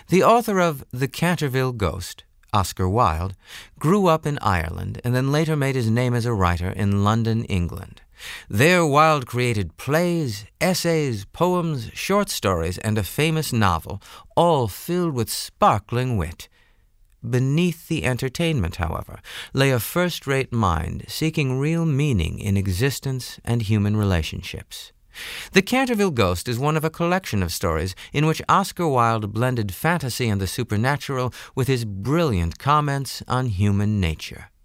The author of The Canterville Ghost, Oscar Wilde, grew up in Ireland and then later made his name as a writer in London, England. There, Wilde created plays, essays, poems, short stories, and a famous novel, all filled with sparkling wit. Beneath the entertainment, however, lay a first-rate mind seeking real meaning in existence and human relationships. The Canterville Ghost is one of a collection of stories in which Oscar Wilde blended fantasy and the supernatural with his brilliant comments on human nature.